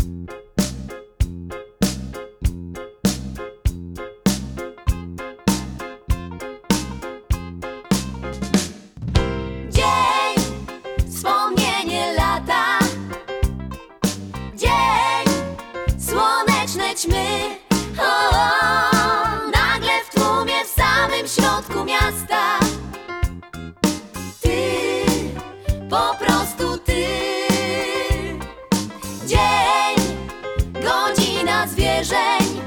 Dzień, wspomnienie lata. Dzień, słoneczne ćmy. Nagle w tłumie, w samym środku miasta. Ty, po prostu ty. Dzień, godzina zwierzeń.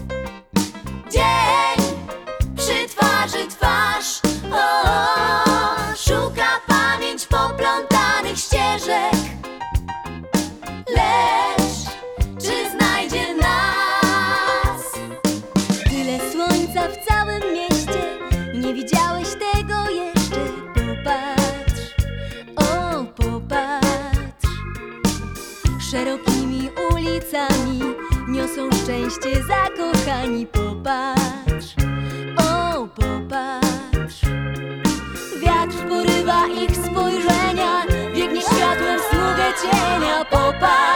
Dzień, przy twarzy twarz. Szuka pamięć poplątanych ścieżek. Lecz czy znajdzie nas? Tyle słońca w całym mieście, nie widziałeś tego jeszcze. Popatrz, o popatrz. Szerokimi ulicami niosą szczęście zakochani. Popatrz, o popatrz. Wiatr porywa ich spojrzenia, biegnie światłem w smugę cienia. Popatrz.